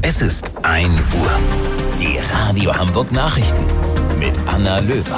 Es ist 1 Uhr. Die Radio Hamburg Nachrichten mit Anna Löwer.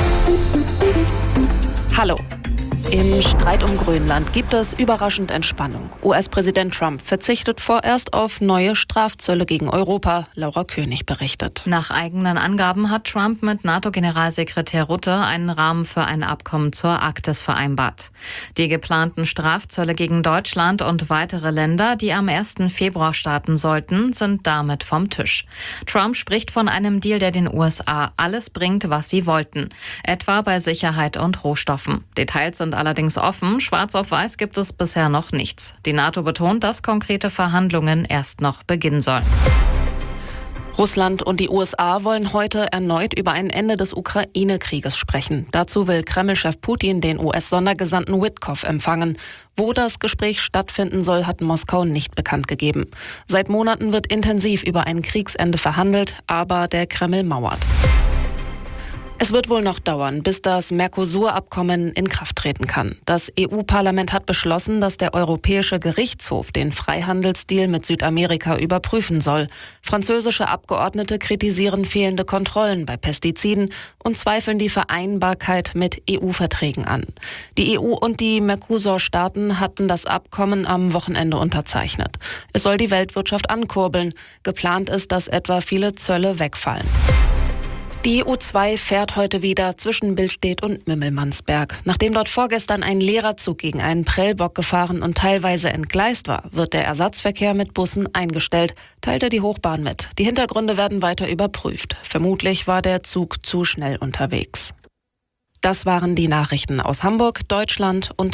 Hallo. Im Streit um Grönland gibt es überraschend Entspannung. US-Präsident Trump verzichtet vorerst auf neue Strafzölle gegen Europa, Laura König berichtet. Nach eigenen Angaben hat Trump mit NATO-Generalsekretär Rutte einen Rahmen für ein Abkommen zur Arktis vereinbart. Die geplanten Strafzölle gegen Deutschland und weitere Länder, die am 1. Februar starten sollten, sind damit vom Tisch. Trump spricht von einem Deal, der den USA alles bringt, was sie wollten, etwa bei Sicherheit und Rohstoffen. Details sind allerdings offen. Schwarz auf weiß gibt es bisher noch nichts. Die NATO betont, dass konkrete Verhandlungen erst noch beginnen sollen. Russland und die USA wollen heute erneut über ein Ende des Ukraine-Krieges sprechen. Dazu will Kreml-Chef Putin den US-Sondergesandten Witkoff empfangen. Wo das Gespräch stattfinden soll, hat Moskau nicht bekannt gegeben. Seit Monaten wird intensiv über ein Kriegsende verhandelt, aber der Kreml mauert. Es wird wohl noch dauern, bis das Mercosur-Abkommen in Kraft treten kann. Das EU-Parlament hat beschlossen, dass der Europäische Gerichtshof den Freihandelsdeal mit Südamerika überprüfen soll. Französische Abgeordnete kritisieren fehlende Kontrollen bei Pestiziden und zweifeln die Vereinbarkeit mit EU-Verträgen an. Die EU und die Mercosur-Staaten hatten das Abkommen am Wochenende unterzeichnet. Es soll die Weltwirtschaft ankurbeln. Geplant ist, dass etwa viele Zölle wegfallen. Die EU2 fährt heute wieder zwischen Billstedt und Mümmelmannsberg. Nachdem dort vorgestern ein Lehrerzug gegen einen Prellbock gefahren und teilweise entgleist war, wird der Ersatzverkehr mit Bussen eingestellt, teilte die Hochbahn mit. Die Hintergründe werden weiter überprüft. Vermutlich war der Zug zu schnell unterwegs. Das waren die Nachrichten aus Hamburg, Deutschland und